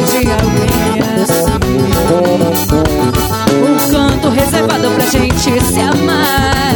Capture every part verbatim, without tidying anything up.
de alguém assim. Um canto reservado pra gente se amar,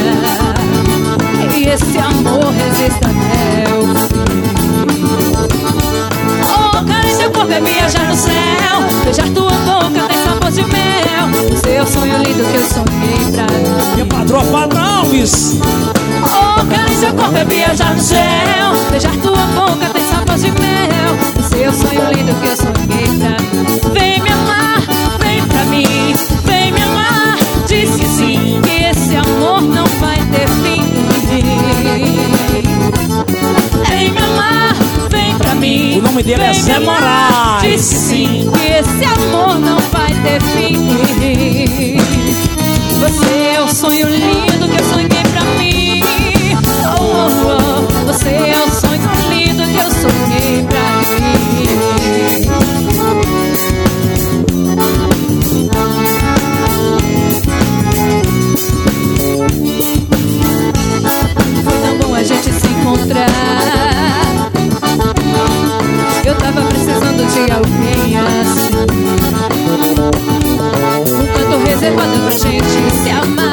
e esse amor resiste até o fim. Oh, cara, seu corpo é viajar no céu, beijar tua boca tem sabor de mel. Seu sonho lindo que eu sonhei pra mim. E Padropada Alves. Oh, cara, seu corpo é viajar no céu, beijar tua boca tem sabor de mel. Seu sonho lindo que eu sonhei pra mim. Vem me amar, vem pra mim, vem me amar. Disse sim, que esse amor não vai ter fim. Vem me amar, vem pra mim. O nome dele é Zé Moraes. Disse sim, que esse amor não vai ter fim. Você é o sonho lindo que eu sonhei pra mim. Oh, oh, oh. Você é o sonho lindo que eu sonhei pra mim. Foi tão bom a gente se encontrar. Eu tava precisando de alguém assim. Um canto reservado pra gente se amar,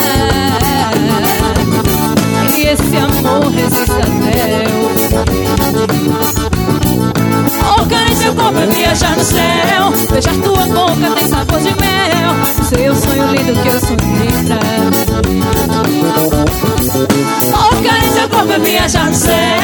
e esse amor resiste até o fim. Oh, cara, seu corpo é viajar no céu, beijar tua boca tem sabor de mel. Seu sonho lindo que eu sonhei pra mim. Oh, cara, seu corpo é viajar no céu,